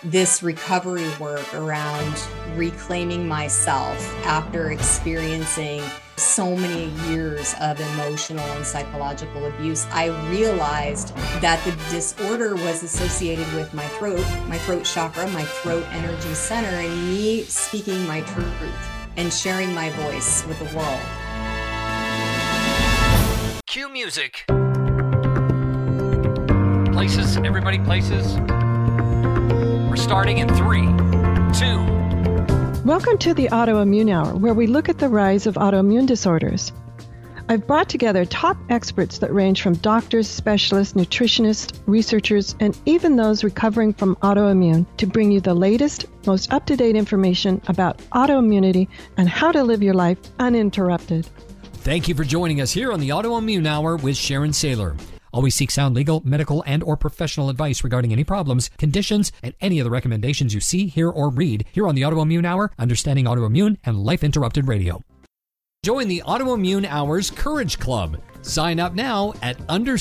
this recovery work around reclaiming myself after experiencing so many years of emotional and psychological abuse, I realized that the disorder was associated with my throat chakra, my throat energy center, and me speaking my truth and sharing my voice with the world. Cue music. Places, everybody, places. We're starting in 3, 2. Welcome to the Autoimmune Hour, where we look at the rise of autoimmune disorders. I've brought together top experts that range from doctors, specialists, nutritionists, researchers, and even those recovering from autoimmune to bring you the latest, most up-to-date information about autoimmunity and how to live your life uninterrupted. Thank you for joining us here on the Autoimmune Hour with Sharon Saylor. Always seek sound legal, medical, and or professional advice regarding any problems, conditions, and any of the recommendations you see, hear, or read here on the Autoimmune Hour, Understanding Autoimmune, and Life Interrupted Radio. Join the Autoimmune Hour's Courage Club. Sign up now at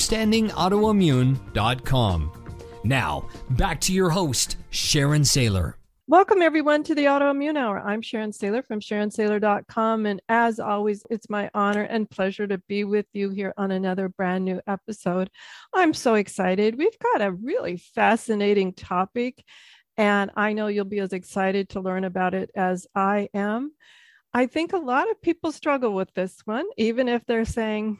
understandingautoimmune.com. Now, back to your host, Sharon Saylor. Welcome, everyone, to the Autoimmune Hour. I'm Sharon Saylor from SharonSaylor.com. And as always, it's my honor and pleasure to be with you here on another brand new episode. I'm so excited. We've got a really fascinating topic, and I know you'll be as excited to learn about it as I am. I think a lot of people struggle with this one, even if they're saying,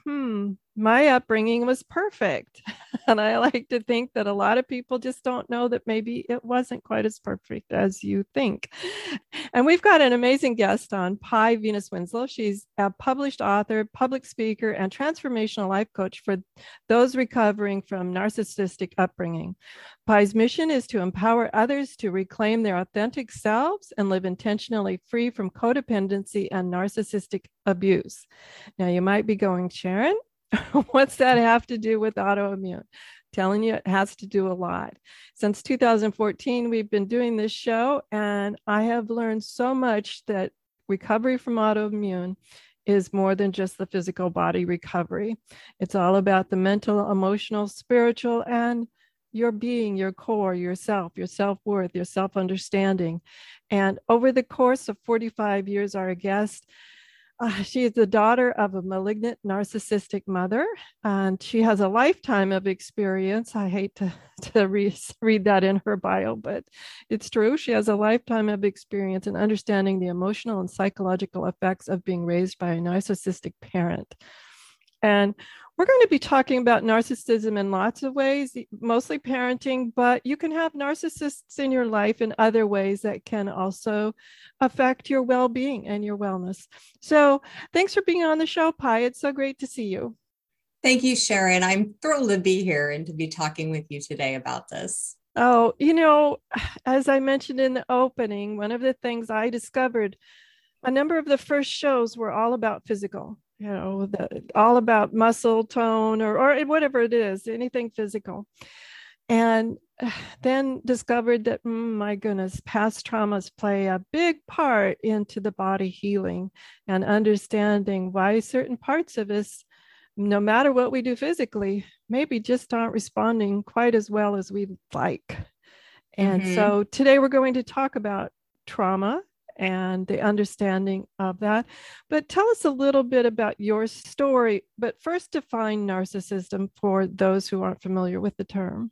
my upbringing was perfect. And I like to think that a lot of people just don't know that maybe it wasn't quite as perfect as you think. And we've got an amazing guest on, Pi Venus Winslow. She's a published author, public speaker, and transformational life coach for those recovering from narcissistic upbringing. Pi's mission is to empower others to reclaim their authentic selves and live intentionally free from codependency and narcissistic abuse. Now, you might be going, Sharon, what's that have to do with autoimmune? Telling you it has to do a lot. Since 2014, we've been doing this show, and I have learned so much that recovery from autoimmune is more than just the physical body recovery. It's all about the mental, emotional, spiritual, and your being, your core, yourself, your self-worth, your self-understanding. And over the course of 45 years, our guest, she is the daughter of a malignant narcissistic mother, and she has a lifetime of experience. I hate to read that in her bio, but it's true. She has a lifetime of experience in understanding the emotional and psychological effects of being raised by a narcissistic parent. And we're going to be talking about narcissism in lots of ways, mostly parenting, but you can have narcissists in your life in other ways that can also affect your well-being and your wellness. So thanks for being on the show, Pi. It's so great to see you. Thank you, Sharon. I'm thrilled to be here and to be talking with you today about this. Oh, as I mentioned in the opening, one of the things I discovered, a number of the first shows were all about physical. All about muscle tone or whatever it is, anything physical. And then discovered that, my goodness, past traumas play a big part into the body healing and understanding why certain parts of us, no matter what we do physically, maybe just aren't responding quite as well as we'd like. And so today we're going to talk about trauma and the understanding of that. But tell us a little bit about your story, but first define narcissism for those who aren't familiar with the term.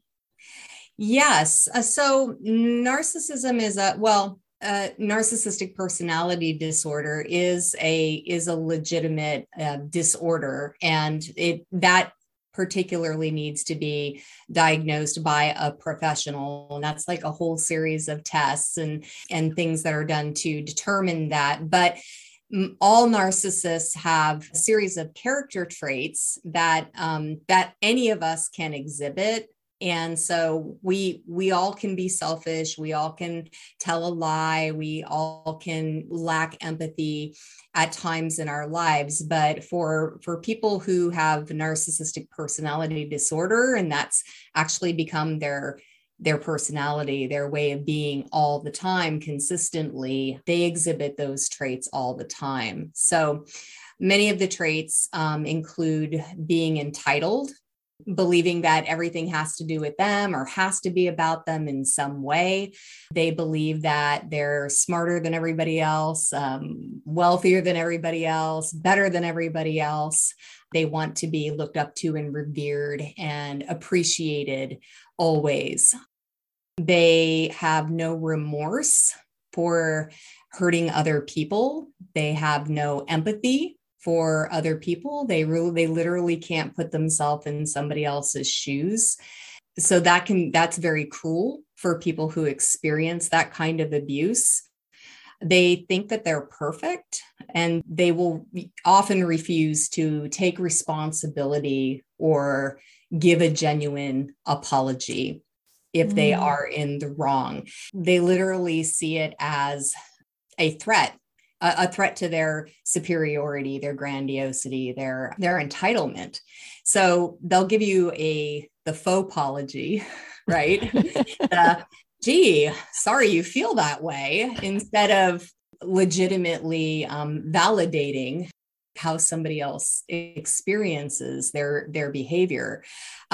Yes. So narcissism is narcissistic personality disorder is a legitimate disorder, and that particularly needs to be diagnosed by a professional. And that's like a whole series of tests and things that are done to determine that. But all narcissists have a series of character traits that any of us can exhibit. And so we all can be selfish. We all can tell a lie. We all can lack empathy at times in our lives. But for people who have narcissistic personality disorder, and that's actually become their personality, their way of being all the time consistently, they exhibit those traits all the time. So many of the traits include being entitled. believing that everything has to do with them or has to be about them in some way. They believe that they're smarter than everybody else, wealthier than everybody else, better than everybody else. They want to be looked up to and revered and appreciated always. They have no remorse for hurting other people. They have no empathy for other people. They literally can't put themselves in somebody else's shoes. So that's very cruel for people who experience that kind of abuse. They think that they're perfect, and they will often refuse to take responsibility or give a genuine apology if they are in the wrong. They literally see it as a threat to their superiority, their grandiosity, their entitlement. So they'll give you the faux apology, right? Gee, sorry you feel that way, instead of legitimately validating how somebody else experiences their behavior.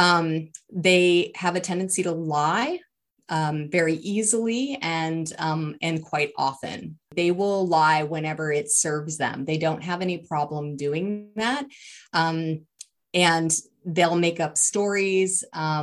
They have a tendency to lie very easily and quite often. They will lie whenever it serves them. They don't have any problem doing that. And they'll make up stories.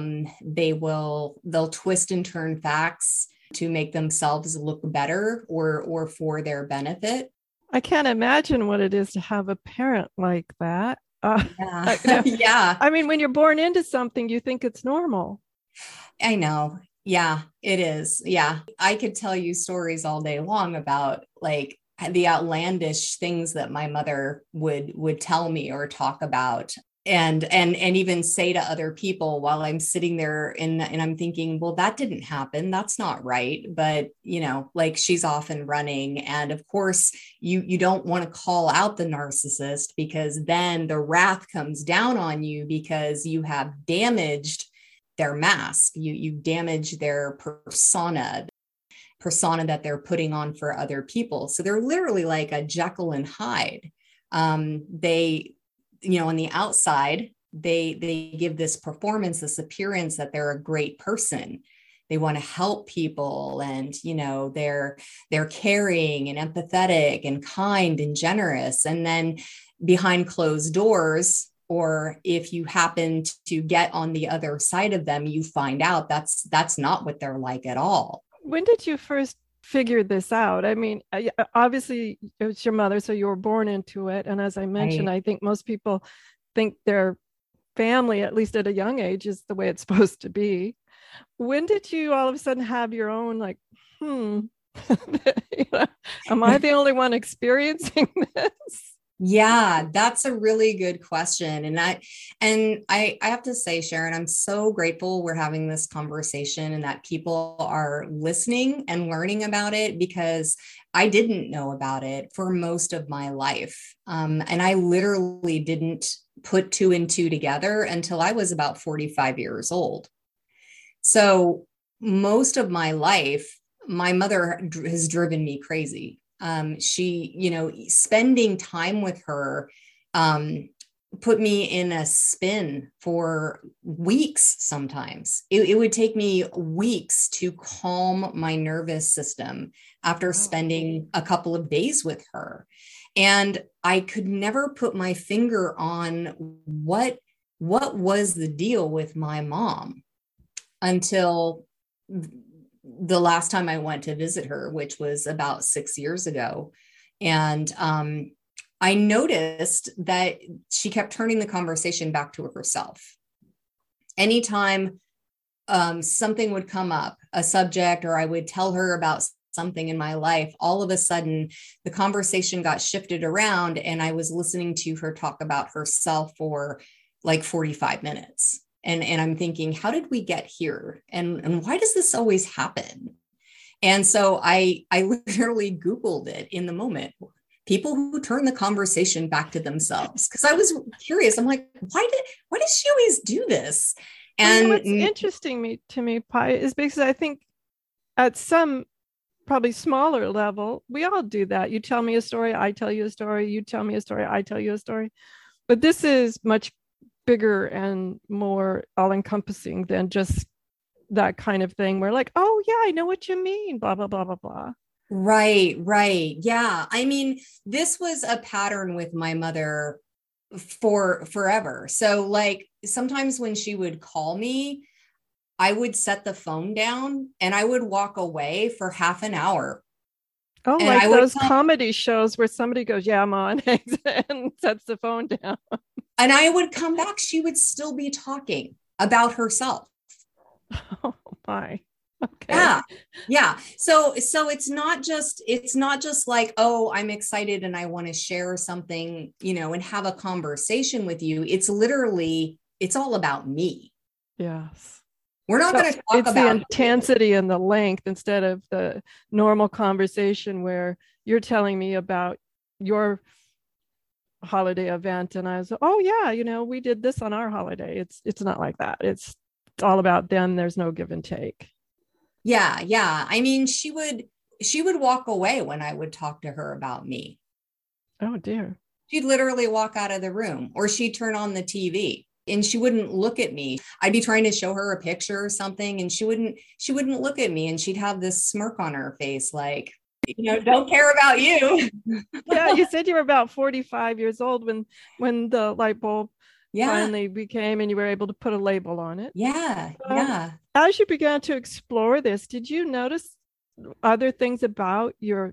They'll twist and turn facts to make themselves look better or for their benefit. I can't imagine what it is to have a parent like that. Yeah. Yeah. I mean, when you're born into something, you think it's normal. I know. Yeah, it is. Yeah. I could tell you stories all day long about like the outlandish things that my mother would tell me or talk about. And even say to other people while I'm sitting there and I'm thinking, well, that didn't happen. That's not right. But, like she's off and running. And of course, you don't want to call out the narcissist, because then the wrath comes down on you because you have damaged their mask. You damage their persona that they're putting on for other people. So they're literally like a Jekyll and Hyde. They on the outside, they give this performance, this appearance that they're a great person. They want to help people, and they're caring and empathetic and kind and generous. And then behind closed doors, or if you happen to get on the other side of them, you find out that's not what they're like at all. When did you first figure this out? I mean, obviously it's your mother, so you were born into it. And as I mentioned, I think most people think their family, at least at a young age, is the way it's supposed to be. When did you all of a sudden have your own, like, am I the only one experiencing this? Yeah, that's a really good question. And I have to say, Sharon, I'm so grateful we're having this conversation and that people are listening and learning about it, because I didn't know about it for most of my life. And I literally didn't put two and two together until I was about 45 years old. So most of my life, my mother has driven me crazy. She, spending time with her, put me in a spin for weeks. Sometimes it would take me weeks to calm my nervous system after spending a couple of days with her. And I could never put my finger on what was the deal with my mom until the last time I went to visit her, which was about 6 years ago. And I noticed that she kept turning the conversation back to herself. Anytime something would come up, a subject, or I would tell her about something in my life, all of a sudden the conversation got shifted around, and I was listening to her talk about herself for like 45 minutes. And I'm thinking, how did we get here? And why does this always happen? And so I literally Googled it in the moment. People who turn the conversation back to themselves. Because I was curious. I'm like, why does she always do this? And what's interesting to me, Pi, is because I think at some probably smaller level, we all do that. You tell me a story, I tell you a story. You tell me a story, I tell you a story. But this is much bigger and more all-encompassing than just that kind of thing where like, oh yeah, I know what you mean, blah, blah, blah, blah, blah. Right, right. Yeah. I mean, this was a pattern with my mother for forever. So like sometimes when she would call me, I would set the phone down and I would walk away for half an hour. Oh, And like I would those comedy shows where somebody goes, yeah, I'm on, and sets the phone down. and I would come back. She would still be talking about herself. Oh my. Okay. Yeah. Yeah. So it's not just like, oh, I'm excited and I want to share something, and have a conversation with you. It's all about me. Yes. We're not So going to talk it's the about intensity and the length instead of the normal conversation where you're telling me about your holiday event and I was, oh yeah, we did this on our holiday. It's not like that. It's all about them. There's no give and take. Yeah, yeah. I mean, she would walk away when I would talk to her about me. Oh dear. She'd literally walk out of the room, or she'd turn on the TV and she wouldn't look at me. I'd be trying to show her a picture or something and she wouldn't look at me, and she'd have this smirk on her face like, don't care about you. Yeah, you said you were about 45 years old when the light bulb finally became and you were able to put a label on it. Yeah. Yeah. As you began to explore this, did you notice other things about your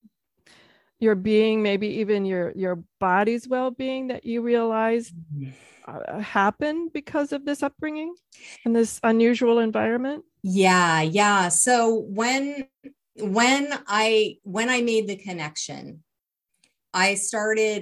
being, maybe even your body's well-being that you realized happened because of this upbringing and this unusual environment? Yeah. Yeah. So when I made the connection, I started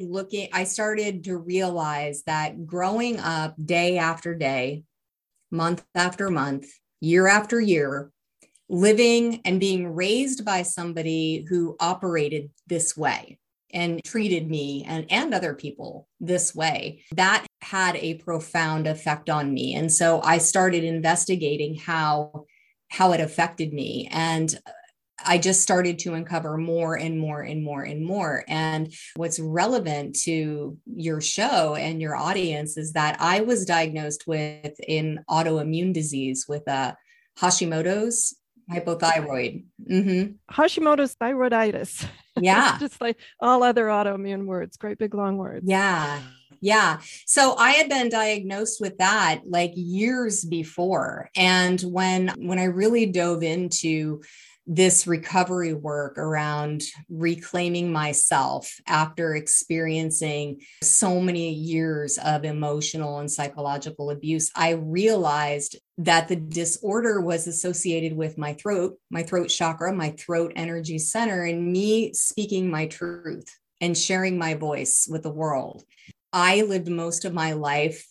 to realize that growing up day after day, month after month, year after year, living and being raised by somebody who operated this way and treated me and other people this way, that had a profound effect on me. And so I started investigating how it affected me. And I just started to uncover more and more and more and more. And what's relevant to your show and your audience is that I was diagnosed with an autoimmune disease with Hashimoto's hypothyroid. Mm-hmm. Hashimoto's thyroiditis. Yeah. Just like all other autoimmune words, great big long words. Yeah. Yeah. So I had been diagnosed with that like years before. And when I really dove into this recovery work around reclaiming myself after experiencing so many years of emotional and psychological abuse, I realized that the disorder was associated with my throat chakra, my throat energy center, and me speaking my truth and sharing my voice with the world. I lived most of my life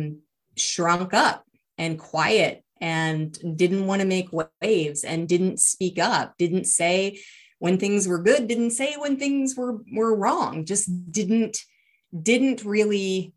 shrunk up and quiet and didn't want to make waves and didn't speak up, didn't say when things were good, didn't say when things were wrong, just didn't really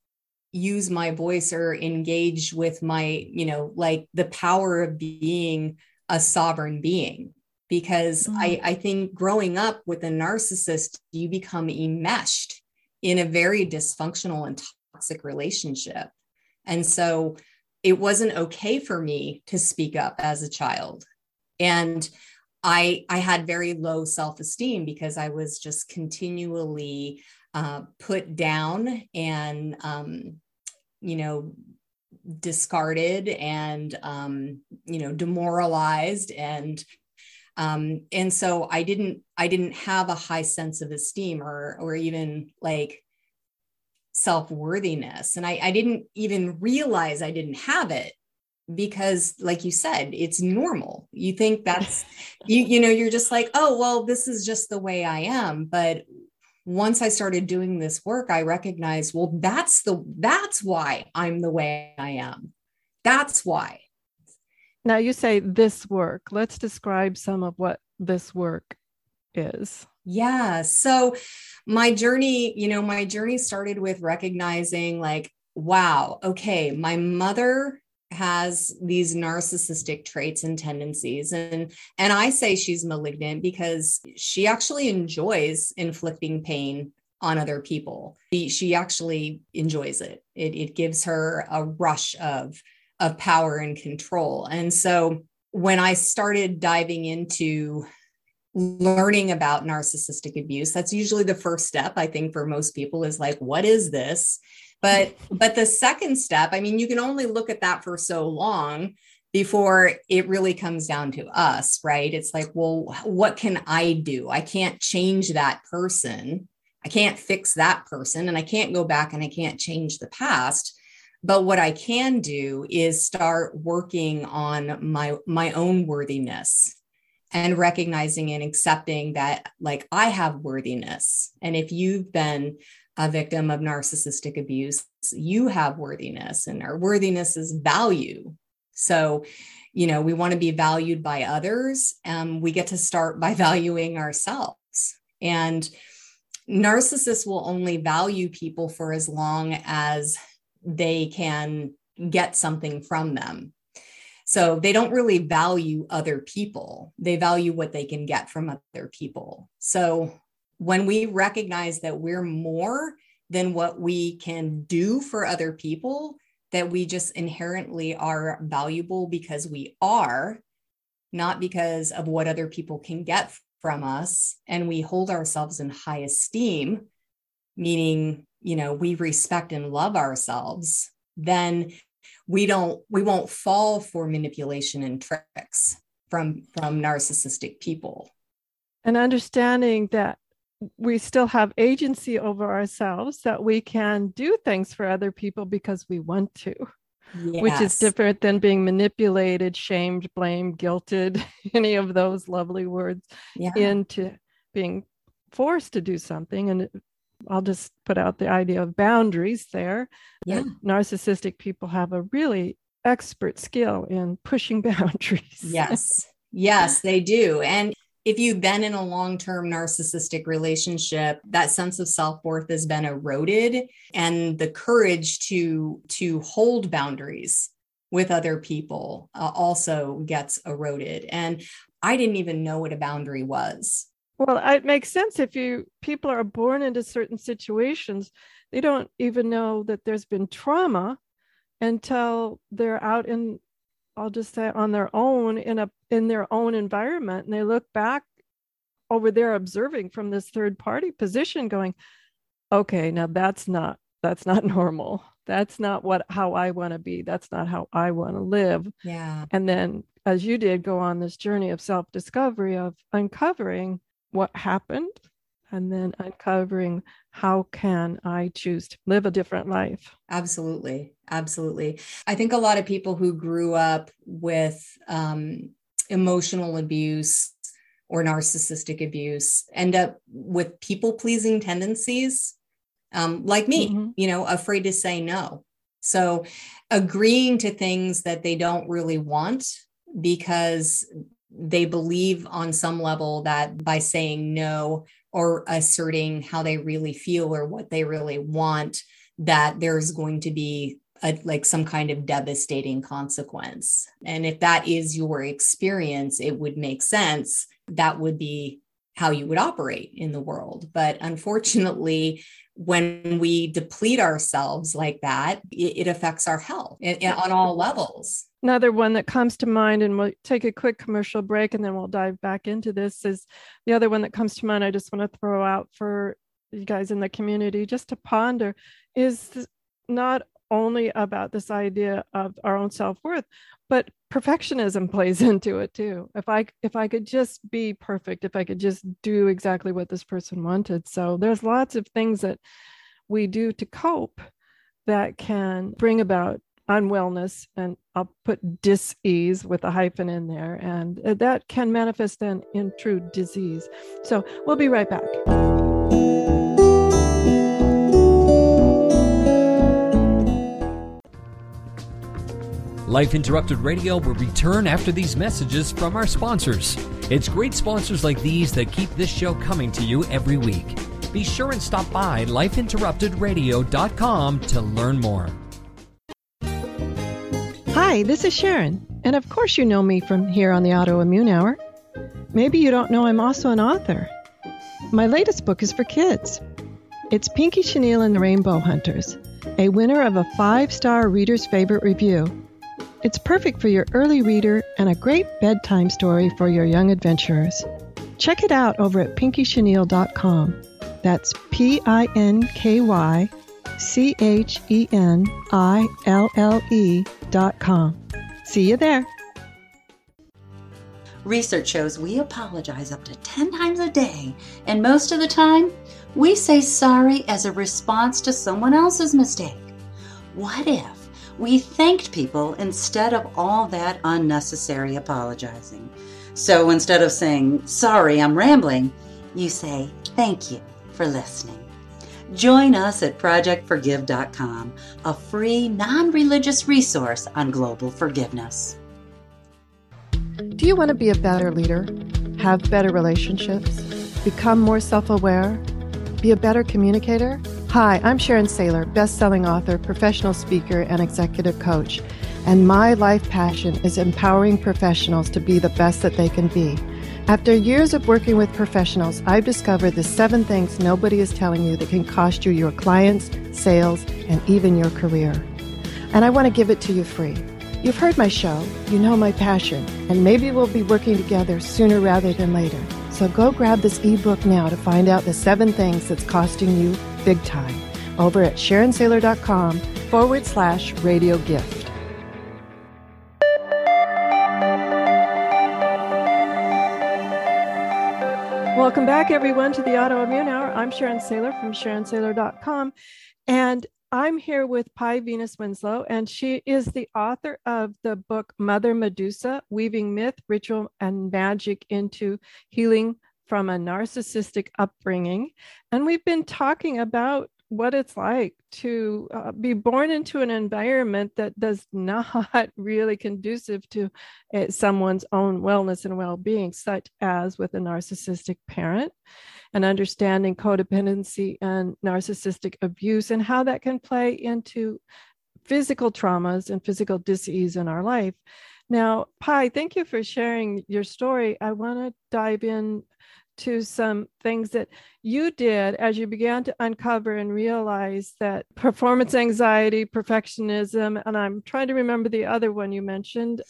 use my voice or engage with my, like the power of being a sovereign being. Because I think growing up with a narcissist, you become enmeshed in a very dysfunctional and toxic relationship. And so it wasn't okay for me to speak up as a child. And I had very low self-esteem because I was just continually put down and, discarded and, demoralized. And so I didn't have a high sense of esteem or even like self-worthiness. And I didn't even realize I didn't have it because, like you said, it's normal. You think that's, you're just like, oh, well, this is just the way I am. But once I started doing this work, I recognized, well, that's why I'm the way I am. That's why. Now you say this work. Let's describe some of what this work is. Yeah. So my journey started with recognizing like, wow, okay, my mother has these narcissistic traits and tendencies. And I say she's malignant because she actually enjoys inflicting pain on other people. She actually enjoys it. It gives her a rush of power and control. And so when I started diving into learning about narcissistic abuse, that's usually the first step, I think, for most people, is like, what is this? But the second step, I mean, you can only look at that for so long before it really comes down to us, right? It's like, well, what can I do? I can't change that person. I can't fix that person, and I can't go back and I can't change the past. But what I can do is start working on my own worthiness and recognizing and accepting that, like, I have worthiness. And if you've been a victim of narcissistic abuse, you have worthiness, and our worthiness is value. So, we want to be valued by others. We get to start by valuing ourselves. And narcissists will only value people for as long as they can get something from them. So they don't really value other people. They value what they can get from other people. So when we recognize that we're more than what we can do for other people, that we just inherently are valuable because we are, not because of what other people can get from us, and we hold ourselves in high esteem, meaning, we respect and love ourselves, then we won't fall for manipulation and tricks from narcissistic people. And understanding that we still have agency over ourselves, that we can do things for other people because we want to, yes. Which is different than being manipulated, shamed, blamed, guilted, any of those lovely words, into being forced to do something. And I'll just put out the idea of boundaries there. Yeah. Narcissistic people have a really expert skill in pushing boundaries. Yes, they do. And if you've been in a long-term narcissistic relationship, that sense of self-worth has been eroded, and the courage to hold boundaries with other people also gets eroded. And I didn't even know what a boundary was. Well, it makes sense. If people are born into certain situations, they don't even know that there's been trauma until they're out in, I'll just say, on their own in their own environment, and they look back over there observing from this third party position, going, "Okay, now that's not normal. That's not how I want to be. That's not how I want to live." Yeah. And then, as you did, go on this journey of self-discovery, of uncovering what happened, and then uncovering how can I choose to live a different life. Absolutely. I think a lot of people who grew up with emotional abuse or narcissistic abuse end up with people-pleasing tendencies, like me, afraid to say no. So agreeing to things that they don't really want because they believe on some level that by saying no or asserting how they really feel or what they really want, that there's going to be some kind of devastating consequence. And if that is your experience, it would make sense. That would be how you would operate in the world. But unfortunately, when we deplete ourselves like that, it affects our health on all levels. Another one that comes to mind, and we'll take a quick commercial break and then we'll dive back into this, is the other one that comes to mind I just want to throw out for you guys in the community just to ponder, is not only about this idea of our own self-worth, but perfectionism plays into it too. If I could just be perfect, if I could just do exactly what this person wanted. So there's lots of things that we do to cope that can bring about unwellness, and I'll put dis-ease with a hyphen in there, and that can manifest then in true disease. So we'll be right back. Life Interrupted Radio will return after these messages from our sponsors. It's great sponsors like these that keep this show coming to you every week. Be sure and stop by lifeinterruptedradio.com to learn more. Hi, this is Sharon, and of course you know me from here on the Autoimmune Hour. Maybe you don't know I'm also an author. My latest book is for kids. It's Pinky Chenille and the Rainbow Hunters, a winner of a 5-star Reader's Favorite review. It's perfect for your early reader and a great bedtime story for your young adventurers. Check it out over at pinkychenille.com. That's PinkyChenille.com. See you there. Research shows we apologize up to 10 times a day, and most of the time, we say sorry as a response to someone else's mistake. What if we thanked people instead of all that unnecessary apologizing? So instead of saying, sorry, I'm rambling, you say, thank you for listening. Join us at ProjectForgive.com, a free, non-religious resource on global forgiveness. Do you want to be a better leader, have better relationships, become more self-aware, be a better communicator? Hi, I'm Sharon Saylor, best-selling author, professional speaker, and executive coach. And my life passion is empowering professionals to be the best that they can be. After years of working with professionals, I've discovered the 7 things nobody is telling you that can cost you your clients, sales, and even your career. And I want to give it to you free. You've heard my show, you know my passion, and maybe we'll be working together sooner rather than later. So go grab this ebook now to find out the 7 things that's costing you big time over at SharonSaylor.com/radio gift. Welcome back, everyone, to the Autoimmune Hour. I'm Sharon Saylor from SharonSaylor.com, and I'm here with Pi Venus Winslow, and she is the author of the book Mother Medusa, Weaving Myth, Ritual, and Magic into Healing from a Narcissistic Upbringing. And we've been talking about what it's like to be born into an environment that does not really conducive to someone's own wellness and well-being, such as with a narcissistic parent, and understanding codependency and narcissistic abuse and how that can play into physical traumas and physical dis-ease in our life. Now, Pi, thank you for sharing your story. I want to dive in to some things that you did as you began to uncover and realize that performance anxiety, perfectionism, and I'm trying to remember the other one you mentioned.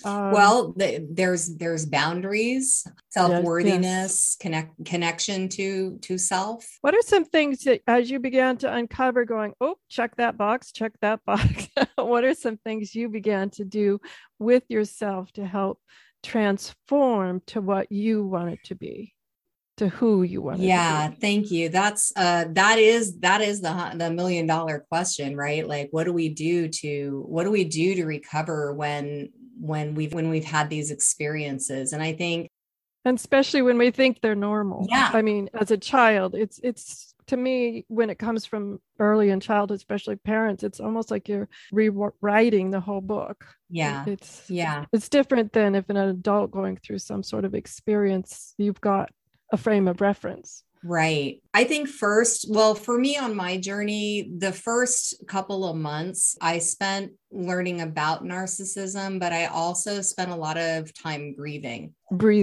There's boundaries, self-worthiness, connection to self. What are some things that as you began to uncover going, oh, check that box, what are some things you began to do with yourself to help transform to what you want it to be? To who you want. Yeah, thank you. That is the $1 million question, right? Like, what do we do to recover when we've had these experiences? And I think, and especially when we think they're normal. Yeah. I mean, as a child, it's to me, when it comes from early in childhood, especially parents, it's almost like you're rewriting the whole book. Yeah. It's different than if an adult going through some sort of experience, you've got a frame of reference. Right. I think for me on my journey, the first couple of months, I spent learning about narcissism, but I also spent a lot of time grieving.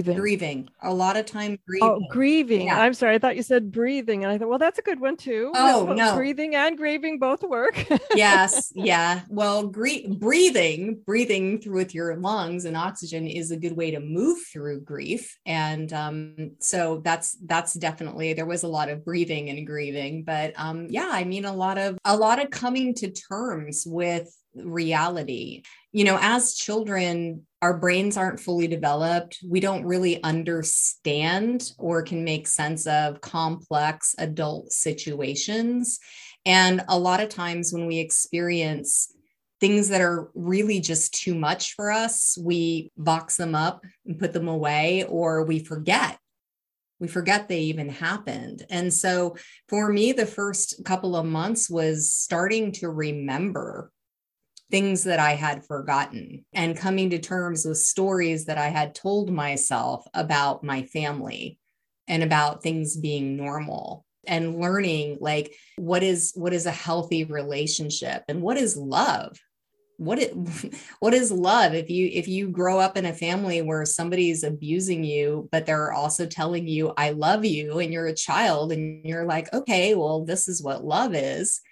A lot of time grieving. Oh, grieving. Yeah. I'm sorry. I thought you said breathing. And I thought, well, that's a good one too. Oh, no. Breathing and grieving both work. Yes. Yeah. Well, breathing through with your lungs and oxygen is a good way to move through grief. And so that's definitely, there was a lot of breathing and grieving, but I mean, a lot of coming to terms with reality. You know, as children, our brains aren't fully developed. We don't really understand or can make sense of complex adult situations. And a lot of times when we experience things that are really just too much for us, we box them up and put them away, or we forget they even happened. And so for me, the first couple of months was starting to remember things that I had forgotten and coming to terms with stories that I had told myself about my family and about things being normal, and learning like what is a healthy relationship and what is love. What is love? If you grow up in a family where somebody's abusing you, but they're also telling you, I love you, and you're a child and you're like, okay, well, this is what love is.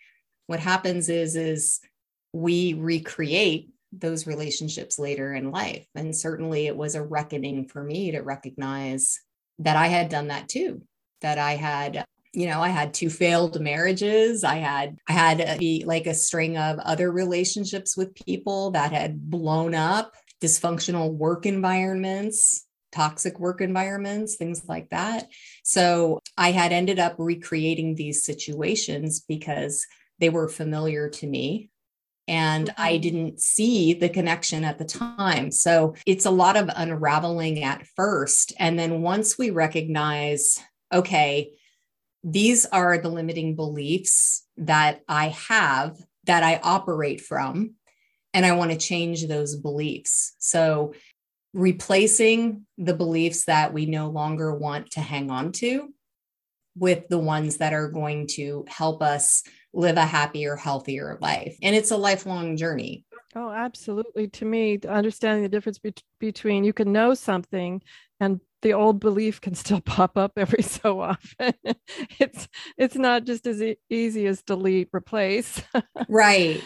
What happens is we recreate those relationships later in life. And certainly it was a reckoning for me to recognize that I had done that too, that I had, I had two failed marriages. I had like a string of other relationships with people that had blown up, dysfunctional work environments, toxic work environments, things like that. So I had ended up recreating these situations because they were familiar to me. And I didn't see the connection at the time. So it's a lot of unraveling at first. And then once we recognize, okay, these are the limiting beliefs that I have, that I operate from, and I want to change those beliefs. So replacing the beliefs that we no longer want to hang on to with the ones that are going to help us live a happier, healthier life. And it's a lifelong journey. Oh, absolutely. To me, understanding the difference between you can know something and the old belief can still pop up every so often. It's not just as easy as delete, replace. Right.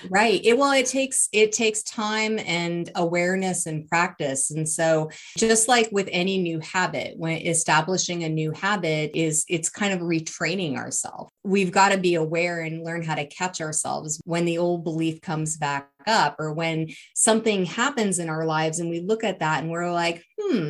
It takes time and awareness and practice. And so just like with any new habit, when establishing a new habit it's kind of retraining ourselves. We've got to be aware and learn how to catch ourselves when the old belief comes back up, or when something happens in our lives and we look at that and we're like,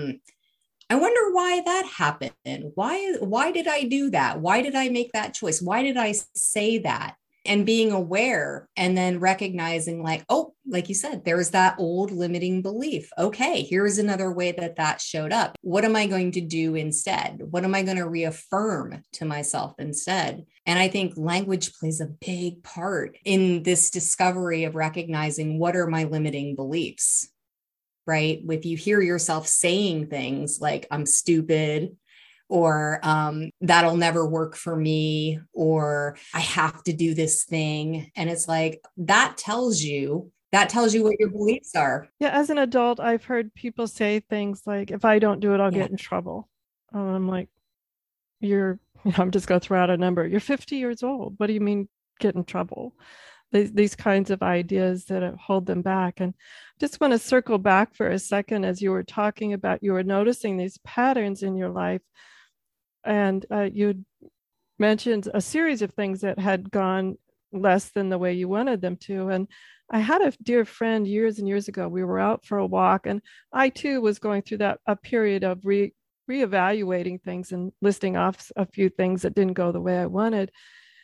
I wonder why that happened. Why did I do that? Why did I make that choice? Why did I say that? And being aware and then recognizing like, oh, like you said, there's that old limiting belief. Okay, here's another way that showed up. What am I going to do instead? What am I going to reaffirm to myself instead? And I think language plays a big part in this discovery of recognizing what are my limiting beliefs. Right? If you hear yourself saying things like, I'm stupid, or that'll never work for me, or I have to do this thing. And it's like, that tells you what your beliefs are. Yeah. As an adult, I've heard people say things like, if I don't do it, I'll get in trouble. I'm like, I'm just going to throw out a number. You're 50 years old. What do you mean get in trouble? These kinds of ideas that hold them back. And just want to circle back for a second. As you were talking about, you were noticing these patterns in your life, and you mentioned a series of things that had gone less than the way you wanted them to. And I had a dear friend years and years ago. We were out for a walk, and I too was going through a period of reevaluating things and listing off a few things that didn't go the way I wanted.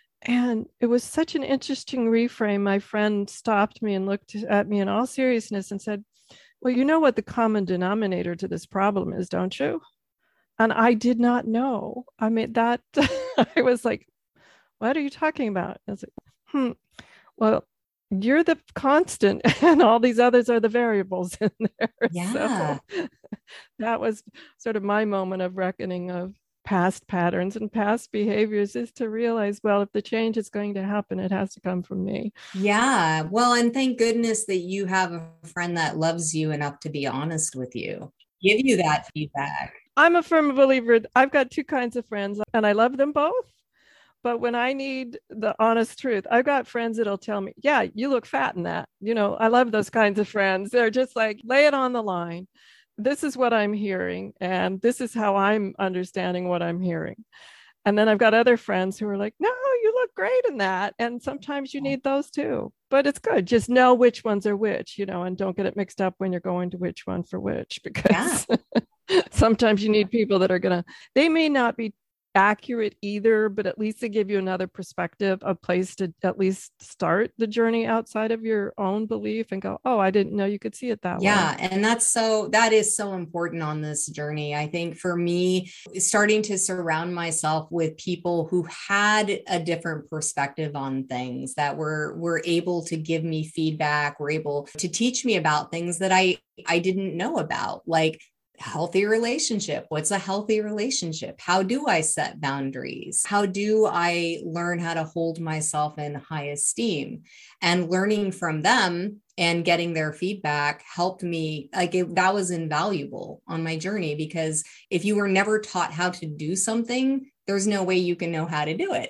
And it was such an interesting reframe. My friend stopped me and looked at me in all seriousness and said, well, you know what the common denominator to this problem is, don't you? And I did not know. I mean, that I was like, what are you talking about? I was like, well, you're the constant and all these others are the variables in there. Yeah. So that was sort of my moment of reckoning of past patterns and past behaviors, is to realize, well, if the change is going to happen, it has to come from me. Yeah. Well, and thank goodness that you have a friend that loves you enough to be honest with you, give you that feedback. I'm a firm believer. I've got two kinds of friends and I love them both. But when I need the honest truth, I've got friends that'll tell me, yeah, you look fat in that. I love those kinds of friends. They're just like, lay it on the line. This is what I'm hearing, and this is how I'm understanding what I'm hearing. And then I've got other friends who are like, no, you look great in that. And sometimes you need those too, but it's good. Just know which ones are which, and don't get it mixed up when you're going to which one for which, because sometimes you need people that they may not be accurate either, but at least they give you another perspective, a place to at least start the journey outside of your own belief and go, oh, I didn't know you could see it that way. Yeah. And that is so important on this journey. I think for me, starting to surround myself with people who had a different perspective on things, that were able to give me feedback, were able to teach me about things that I didn't know about, like healthy relationship. What's a healthy relationship? How do I set boundaries? How do I learn how to hold myself in high esteem? And learning from them and getting their feedback helped me. That was invaluable on my journey, because if you were never taught how to do something, there's no way you can know how to do it.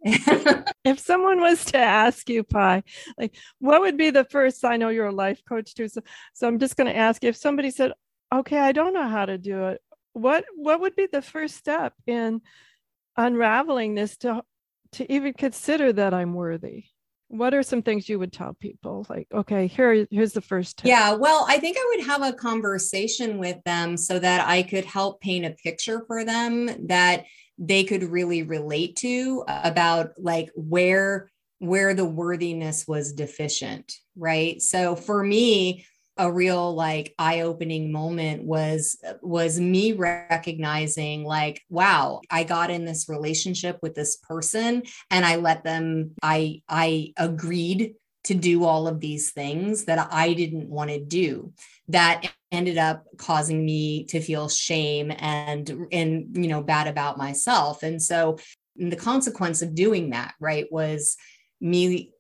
If someone was to ask you, Pi, like, what would be the first? I know you're a life coach too, so I'm just going to ask you, if somebody said, "Okay, I don't know how to do it," what would be the first step in unraveling this to even consider that I'm worthy? What are some things you would tell people? Like, okay, here's the first tip. Yeah, well, I think I would have a conversation with them so that I could help paint a picture for them that they could really relate to, about like where the worthiness was deficient, right? So for me, a real like eye-opening moment was me recognizing like, wow, I got in this relationship with this person and I let them, I agreed to do all of these things that I didn't want to do, that ended up causing me to feel shame and bad about myself. And so the consequence of doing that, right, was me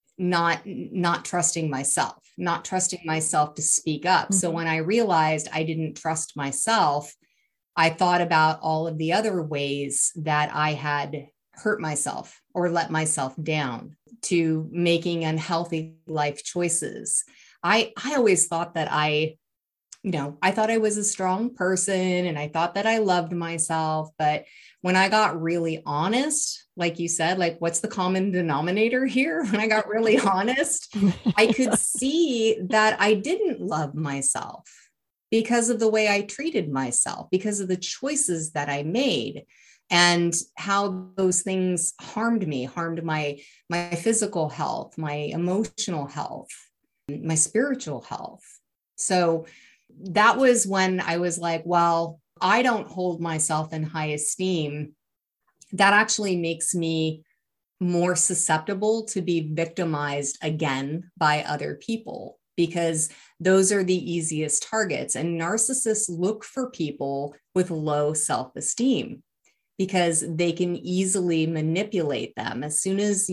not trusting myself, not trusting myself to speak up. Mm-hmm. So when I realized I didn't trust myself, I thought about all of the other ways that I had hurt myself or let myself down, to making unhealthy life choices. I always thought that I thought I was a strong person and I thought that I loved myself. But when I got really honest, like you said, like, what's the common denominator here? When I got really honest, I could see that I didn't love myself because of the way I treated myself, because of the choices that I made, and how those things harmed me, harmed my physical health, my emotional health, my spiritual health. So that was when I was like, well, I don't hold myself in high esteem. That actually makes me more susceptible to be victimized again by other people, because those are the easiest targets. And narcissists look for people with low self-esteem because they can easily manipulate them. As soon as,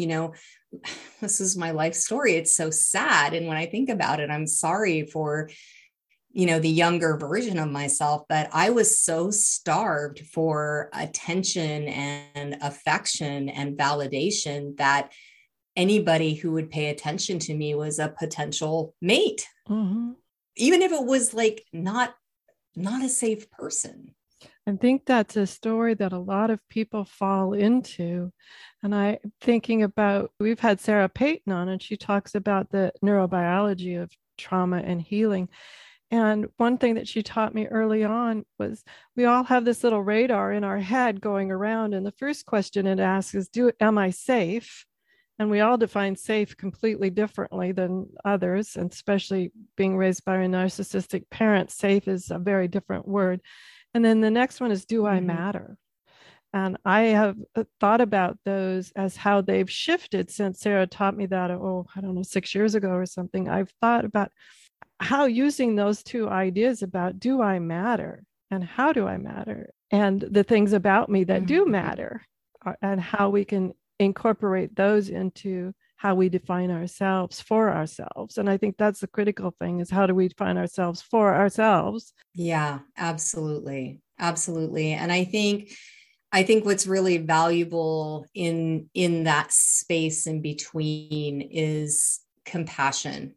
this is my life story. It's so sad. And when I think about it, I'm sorry for the younger version of myself, but I was so starved for attention and affection and validation that anybody who would pay attention to me was a potential mate, mm-hmm. even if it was like not a safe person. I think that's a story that a lot of people fall into. And I'm thinking about, we've had Sarah Payton on, and she talks about the neurobiology of trauma and healing. And one thing that she taught me early on was, we all have this little radar in our head going around. And the first question it asks is, am I safe? And we all define safe completely differently than others. And especially being raised by a narcissistic parent, safe is a very different word. And then the next one is, do I matter? And I have thought about those as how they've shifted since Sarah taught me that, 6 years ago or something. I've thought about how using those two ideas about, do I matter and how do I matter, and the things about me that do matter, and how we can incorporate those into how we define ourselves for ourselves. And I think that's the critical thing, is how do we define ourselves for ourselves? Yeah, absolutely. Absolutely. And I think what's really valuable in that space in between is compassion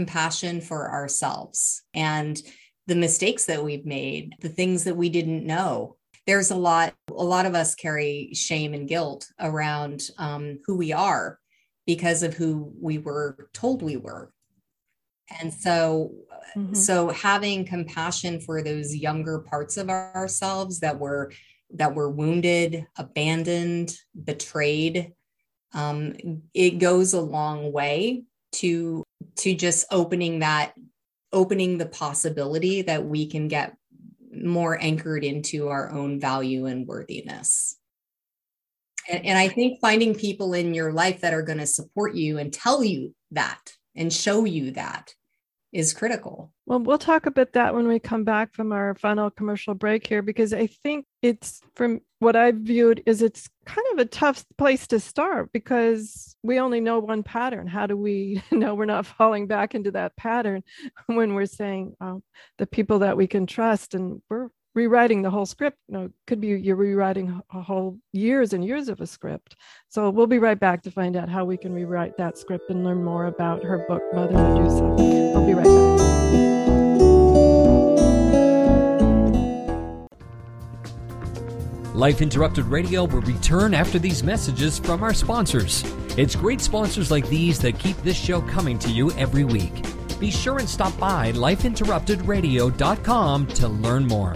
for ourselves and the mistakes that we've made, the things that we didn't know. There's a lot of us carry shame and guilt around who we are because of who we were told we were. And so having compassion for those younger parts of ourselves that were wounded, abandoned, betrayed, it goes a long way to just opening the possibility that we can get more anchored into our own value and worthiness. And I think finding people in your life that are going to support you and tell you that and show you that is critical. Well, we'll talk about that when we come back from our final commercial break here, because I think it's, from what I've viewed, is it's kind of a tough place to start because we only know one pattern. How do we know we're not falling back into that pattern when we're saying the people that we can trust, and we're rewriting the whole script. Could be you're rewriting a whole years and years of a script. So we'll be right back to find out how we can rewrite that script and learn more about her book, Mother Medusa. We'll be right back. Life Interrupted Radio will return after these messages from our sponsors. It's great sponsors like these that keep this show coming to you every week. Be sure and stop by lifeinterruptedradio.com to learn more.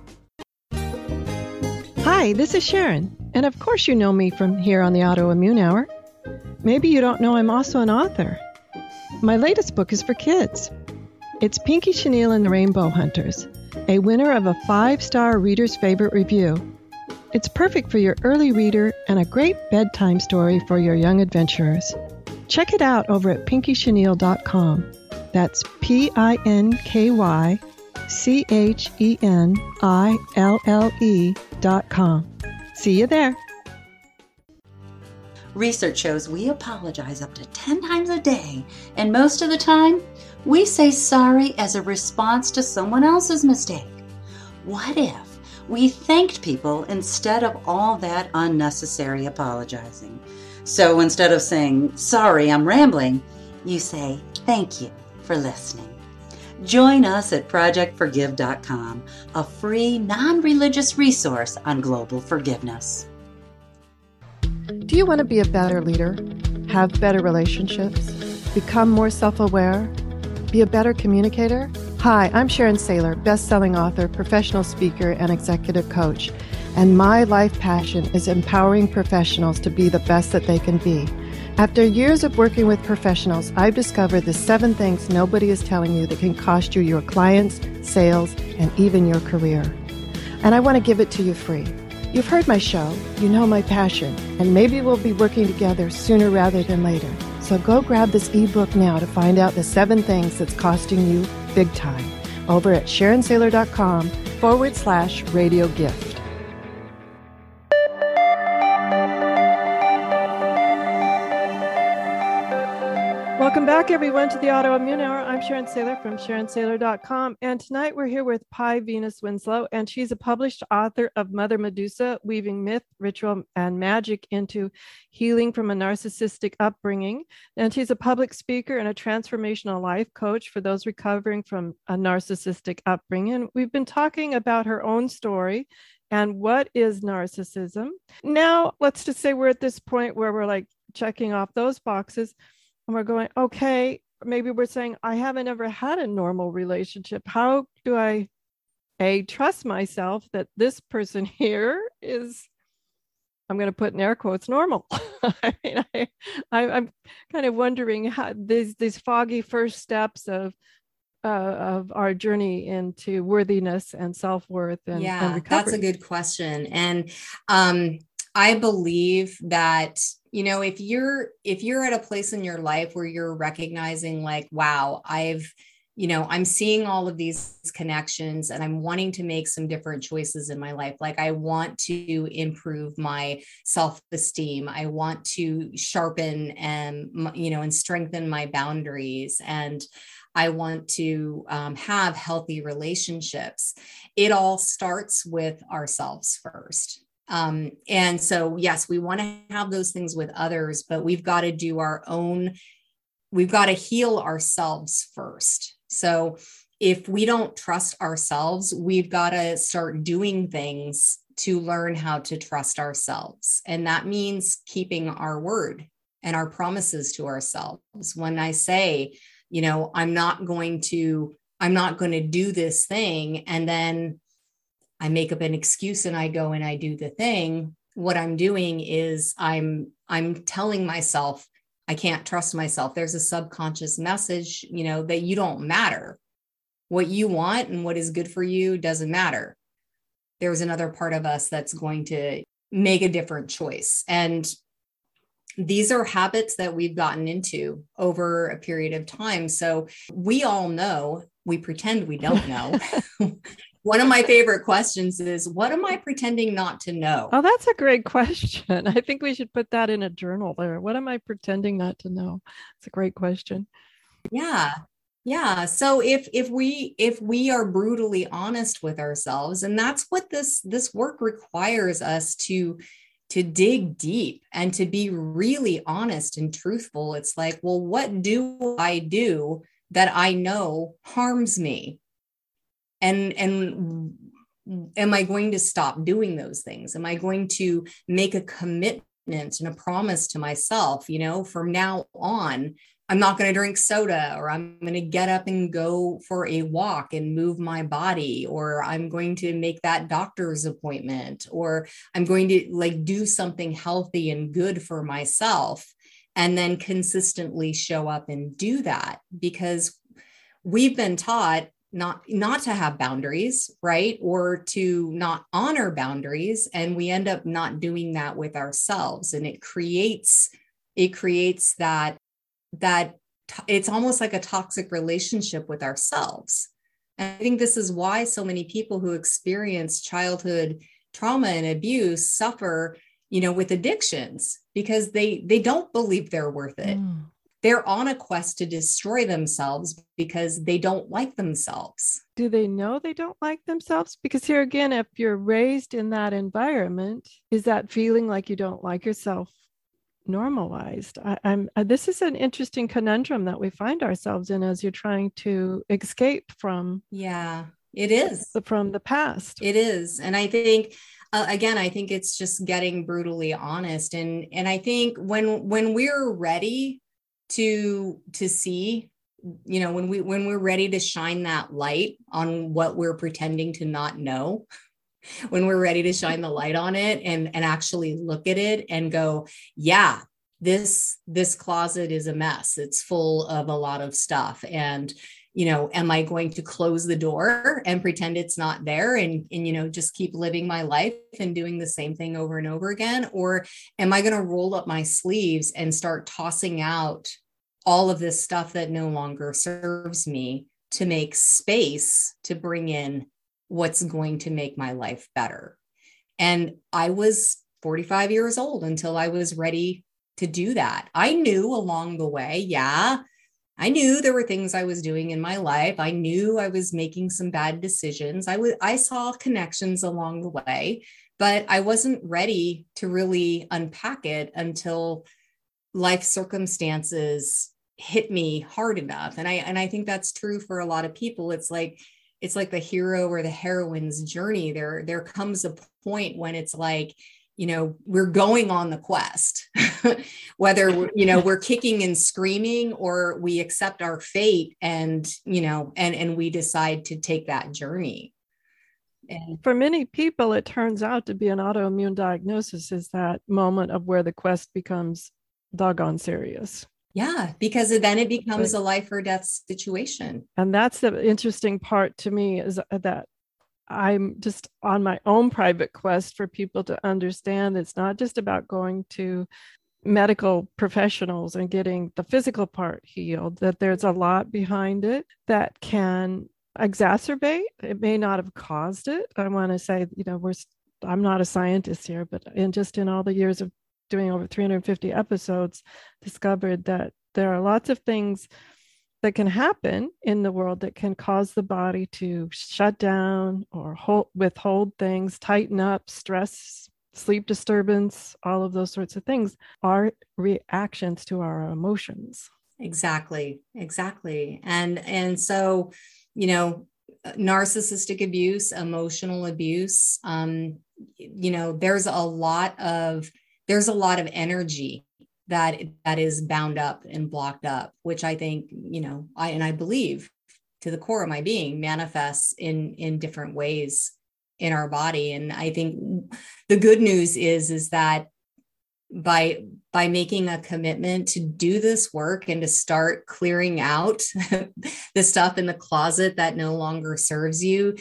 Hi, this is Sharon, and of course you know me from here on the Autoimmune Hour. Maybe you don't know I'm also an author. My latest book is for kids. It's Pinky Chenille and the Rainbow Hunters, a winner of a 5-star Reader's Favorite review. It's perfect for your early reader and a great bedtime story for your young adventurers. Check it out over at pinkychenille.com. That's PinkyChenille.com. See you there. Research shows we apologize up to 10 times a day, and most of the time, we say sorry as a response to someone else's mistake. What if we thanked people instead of all that unnecessary apologizing? So instead of saying, sorry, I'm rambling, you say, thank you for listening. Join us at ProjectForgive.com, a free, non-religious resource on global forgiveness. Do you want to be a better leader, have better relationships, become more self-aware, be a better communicator? Hi, I'm Sharon Saylor, best-selling author, professional speaker, and executive coach. And my life passion is empowering professionals to be the best that they can be. After years of working with professionals, I've discovered the 7 things nobody is telling you that can cost you your clients, sales, and even your career. And I want to give it to you free. You've heard my show, you know my passion, and maybe we'll be working together sooner rather than later. So go grab this ebook now to find out the 7 things that's costing you big time over at SharonSaylor.com/radio gift. Welcome back, everyone, to the Autoimmune Hour. I'm Sharon Saylor from SharonSaylor.com. And tonight we're here with Pi Venus Winslow, and she's a published author of Mother Medusa, Weaving Myth, Ritual, and Magic into Healing from a Narcissistic Upbringing. And she's a public speaker and a transformational life coach for those recovering from a narcissistic upbringing. And we've been talking about her own story and what is narcissism. Now, let's just say we're at this point where we're like checking off those boxes. And we're going, okay, maybe we're saying, I haven't ever had a normal relationship. How do I, trust myself that this person here is, I'm going to put in air quotes, normal? I mean, I'm kind of wondering how these foggy first steps of our journey into worthiness and self-worth and recovery. That's a good question. And I believe that, if you're at a place in your life where you're recognizing like, wow, I'm seeing all of these connections and I'm wanting to make some different choices in my life. Like I want to improve my self-esteem. I want to sharpen and strengthen my boundaries. And I want to have healthy relationships. It all starts with ourselves first. And so, yes, we want to have those things with others, but we've got to do we've got to heal ourselves first. So if we don't trust ourselves, we've got to start doing things to learn how to trust ourselves. And that means keeping our word and our promises to ourselves. When I say, I'm not going to do this thing, and then I make up an excuse and I go and I do the thing. What I'm doing is I'm telling myself, I can't trust myself. There's a subconscious message, that you don't matter. What you want and what is good for you doesn't matter. There's another part of us that's going to make a different choice. And these are habits that we've gotten into over a period of time. So we all know, we pretend we don't know. One of my favorite questions is, what am I pretending not to know? Oh, that's a great question. I think we should put that in a journal there. What am I pretending not to know? It's a great question. Yeah. Yeah. So if we are brutally honest with ourselves, and that's what this work requires us to dig deep and to be really honest and truthful. It's like, well, what do I do that I know harms me? And am I going to stop doing those things? Am I going to make a commitment and a promise to myself, from now on, I'm not going to drink soda, or I'm going to get up and go for a walk and move my body, or I'm going to make that doctor's appointment, or I'm going to like do something healthy and good for myself, and then consistently show up and do that, because we've been taught not to have boundaries, right? Or to not honor boundaries. And we end up not doing that with ourselves. And it creates that it's almost like a toxic relationship with ourselves. And I think this is why so many people who experience childhood trauma and abuse suffer, with addictions, because they don't believe they're worth it. They're on a quest to destroy themselves because they don't like themselves. Do they know they don't like themselves? Because here again, if you're raised in that environment, is that feeling like you don't like yourself normalized? This is an interesting conundrum that we find ourselves in as you're trying to escape from. Yeah, it is. From the past. It is. And I think, again, I think it's just getting brutally honest. And I think when we're ready to see, when we're ready to shine that light on what we're pretending to not know, when we're ready to shine the light on it and actually look at it and go, yeah, this closet is a mess. It's full of a lot of stuff. And, am I going to close the door and pretend it's not there and just keep living my life and doing the same thing over and over again? Or am I going to roll up my sleeves and start tossing out all of this stuff that no longer serves me to make space to bring in what's going to make my life better? And I was 45 years old until I was ready to do that. I knew along the way, I knew there were things I was doing in my life. I knew I was making some bad decisions. I saw connections along the way, but I wasn't ready to really unpack it until life circumstances hit me hard enough. And I think that's true for a lot of people. It's like the hero or the heroine's journey. There comes a point when it's like, we're going on the quest, whether we're kicking and screaming, or we accept our fate and we decide to take that journey. And for many people, it turns out to be an autoimmune diagnosis is that moment of where the quest becomes doggone serious. Yeah, because then it becomes a life or death situation. And that's the interesting part to me, is that I'm just on my own private quest for people to understand it's not just about going to medical professionals and getting the physical part healed, that there's a lot behind it that can exacerbate. It may not have caused it. I want to say, I'm not a scientist here, but in all the years of doing over 350 episodes, discovered that there are lots of things that can happen in the world that can cause the body to shut down or withhold things, tighten up, stress, sleep disturbance, all of those sorts of things are reactions to our emotions. Exactly. And so, narcissistic abuse, emotional abuse, there's a lot of energy that is bound up and blocked up, which I think, I believe to the core of my being manifests in different ways in our body. And I think the good news is that by making a commitment to do this work and to start clearing out the stuff in the closet that no longer serves you,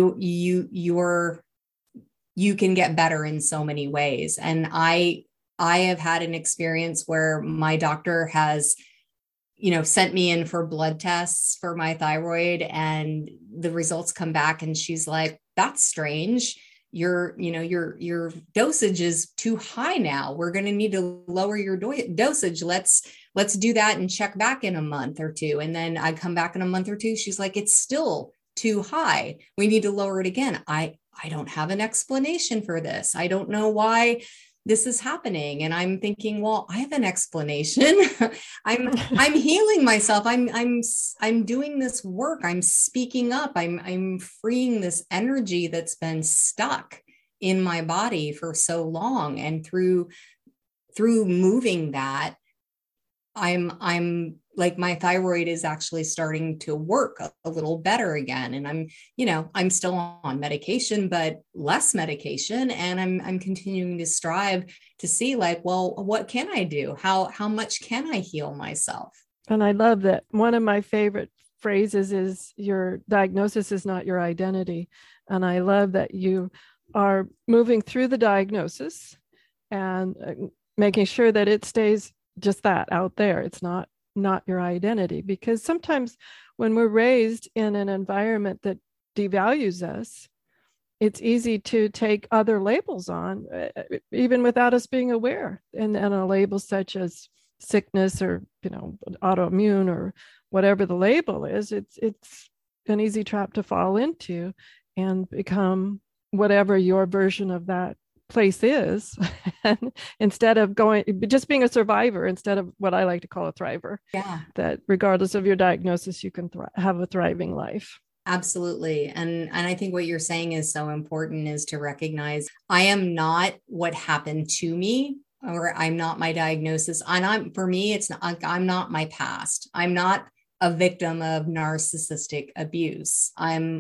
you can get better in so many ways. And I have had an experience where my doctor has, sent me in for blood tests for my thyroid, and the results come back and she's like, that's strange. Your dosage is too high now. We're going to need to lower your dosage. Let's let's do that and check back in a month or two. And then I come back in a month or two. She's like, it's still too high. We need to lower it again. I don't have an explanation for this. I don't know why this is happening. And I'm thinking, well, I have an explanation. I'm healing myself. I'm doing this work. I'm speaking up. I'm freeing this energy that's been stuck in my body for so long. And through moving that, I'm like, my thyroid is actually starting to work a little better again. And I'm still on medication, but less medication. And I'm continuing to strive to see, like, well, what can I do? How much can I heal myself? And I love that. One of my favorite phrases is, your diagnosis is not your identity. And I love that you are moving through the diagnosis and making sure that it stays just that, out there. It's not your identity, because sometimes when we're raised in an environment that devalues us, it's easy to take other labels on, even without us being aware. And a label such as sickness or, autoimmune or whatever the label is, it's an easy trap to fall into and become whatever your version of that place is. And instead of just being a survivor, instead of what I like to call a thriver. Yeah. That regardless of your diagnosis, you can have a thriving life. Absolutely. And I think what you're saying is so important, is to recognize I am not what happened to me, or I'm not my diagnosis. For me, it's not, I'm not my past. I'm not a victim of narcissistic abuse.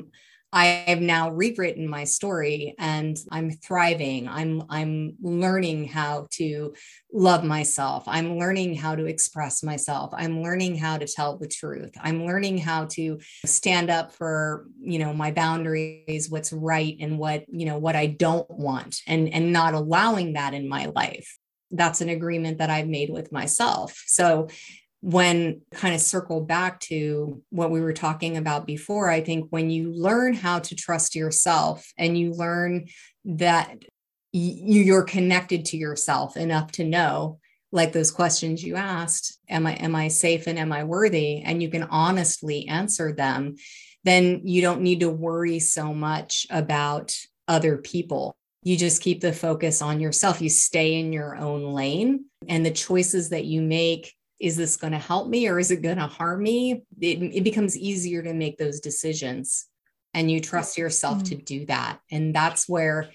I have now rewritten my story, and I'm thriving. I'm learning how to love myself. I'm learning how to express myself. I'm learning how to tell the truth. I'm learning how to stand up for, my boundaries, what's right and what I don't want, and not allowing that in my life. That's an agreement that I've made with myself. So when kind of circle back to what we were talking about before, I think when you learn how to trust yourself, and you learn that you're connected to yourself enough to know, like those questions you asked, am I safe and am I worthy? And you can honestly answer them, then you don't need to worry so much about other people. You just keep the focus on yourself. You stay in your own lane, and the choices that you make, is this going to help me or is it going to harm me? It becomes easier to make those decisions, and you trust yourself to do that. And that's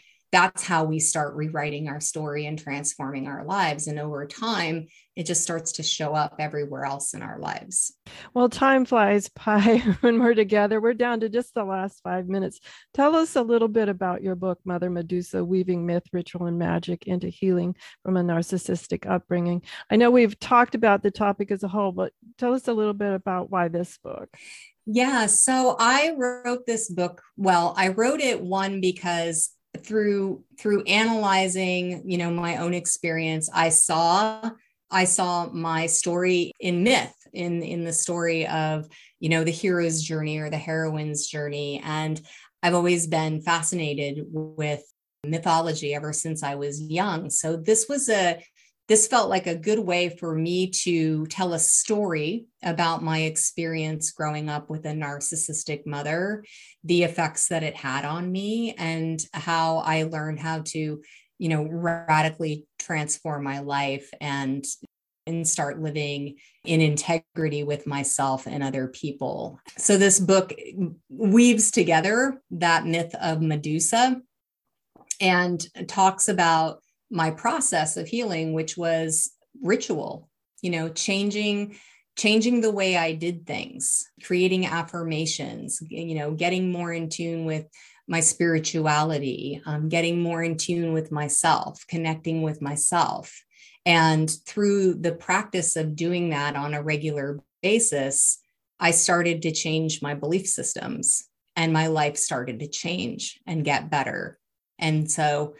how we start rewriting our story and transforming our lives. And over time, it just starts to show up everywhere else in our lives. Well, time flies by when we're together. We're down to just the last 5 minutes. Tell us a little bit about your book, Mother Medusa, Weaving Myth, Ritual, and Magic into Healing from a Narcissistic Upbringing. I know we've talked about the topic as a whole, but tell us a little bit about why this book. Yeah, so I wrote this book. Well, I wrote it, one, because through analyzing, my own experience, I saw my story in myth, in the story of, the hero's journey or the heroine's journey. And I've always been fascinated with mythology ever since I was young. So this felt like a good way for me to tell a story about my experience growing up with a narcissistic mother, the effects that it had on me, and how I learned how to, radically transform my life and start living in integrity with myself and other people. So this book weaves together that myth of Medusa and talks about my process of healing, which was ritual, changing the way I did things, creating affirmations, getting more in tune with my spirituality, getting more in tune with myself, connecting with myself. And through the practice of doing that on a regular basis, I started to change my belief systems, and my life started to change and get better. And so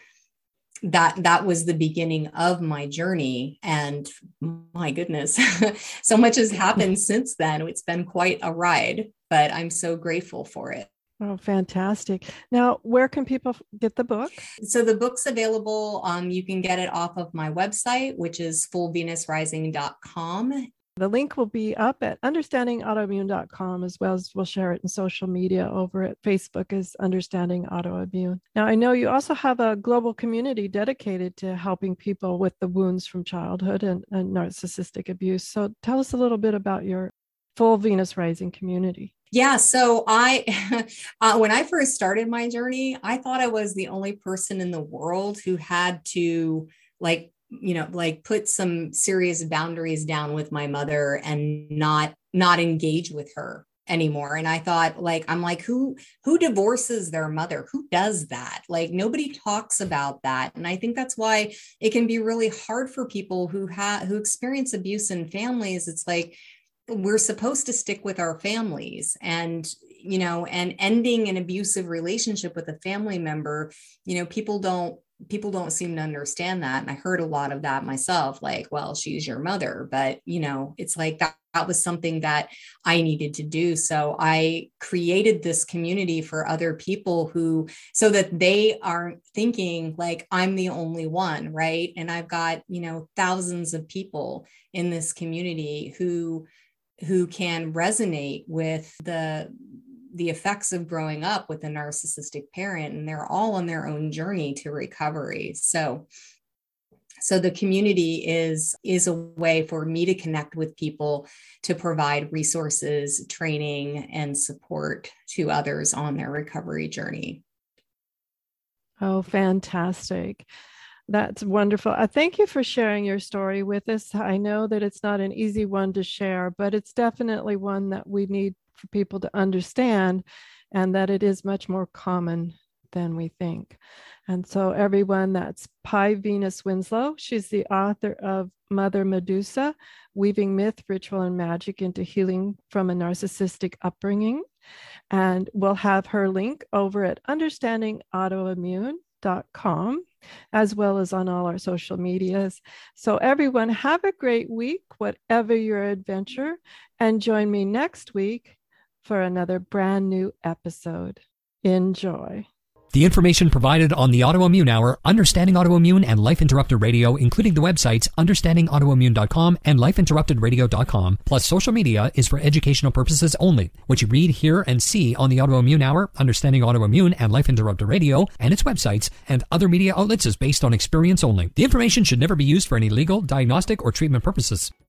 that was the beginning of my journey. And my goodness, so much has happened since then. It's been quite a ride, but I'm so grateful for it. Oh, fantastic. Now, where can people get the book? So the book's available. You can get it off of my website, which is fullvenusrising.com. The link will be up at understandingautoimmune.com, as well as we'll share it in social media over at Facebook as Understanding Autoimmune. Now, I know you also have a global community dedicated to helping people with the wounds from childhood and narcissistic abuse. So tell us a little bit about your Full Venus Rising community. Yeah. So when I first started my journey, I thought I was the only person in the world who had to put some serious boundaries down with my mother and not engage with her anymore. And I thought, who divorces their mother? Who does that? Like, nobody talks about that. And I think that's why it can be really hard for people who experience abuse in families. It's like, we're supposed to stick with our families, and ending an abusive relationship with a family member, people don't seem to understand that. And I heard a lot of that myself, like, well, she's your mother, but it's like that was something that I needed to do. So I created this community for other people so that they aren't thinking like I'm the only one. Right. And I've got, thousands of people in this community who can resonate with the effects of growing up with a narcissistic parent, and they're all on their own journey to recovery. So the community is a way for me to connect with people, to provide resources, training, and support to others on their recovery journey. Oh, fantastic. That's wonderful. Thank you for sharing your story with us. I know that it's not an easy one to share, but it's definitely one that we need for people to understand, and that it is much more common than we think. And so everyone, that's Pi Venus Winslow. She's the author of Mother Medusa, Weaving Myth, Ritual, and Magic into Healing from a Narcissistic Upbringing. And we'll have her link over at understandingautoimmune.com, as well as on all our social medias. So everyone, have a great week, whatever your adventure, and join me next week for another brand new episode. Enjoy. The information provided on the Autoimmune Hour, Understanding Autoimmune, and Life Interrupted Radio, including the websites understandingautoimmune.com and lifeinterruptedradio.com, plus social media, is for educational purposes only. What you read, hear, and see on the Autoimmune Hour, Understanding Autoimmune, and Life Interrupted Radio, and its websites, and other media outlets is based on experience only. The information should never be used for any legal, diagnostic, or treatment purposes.